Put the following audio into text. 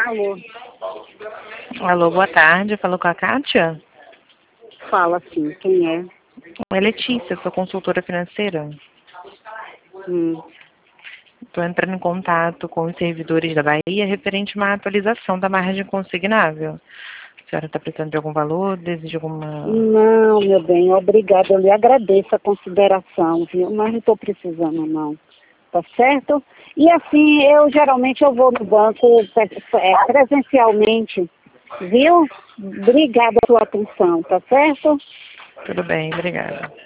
Alô, Alô, boa tarde. Falou com a Kátia? fala sim, quem é? É Letícia, sou consultora financeira. Hum. Estou entrando em contato com os servidores da Bahia referente a uma atualização da margem consignável. A senhora está precisando de algum valor? Deseja alguma... Não, meu bem, obrigada, eu lhe agradeço a consideração, viu? Mas não estou precisando não, tá certo? E assim, geralmente eu vou no banco presencialmente, viu? Obrigada pela sua atenção, tá certo? Tudo bem, obrigada.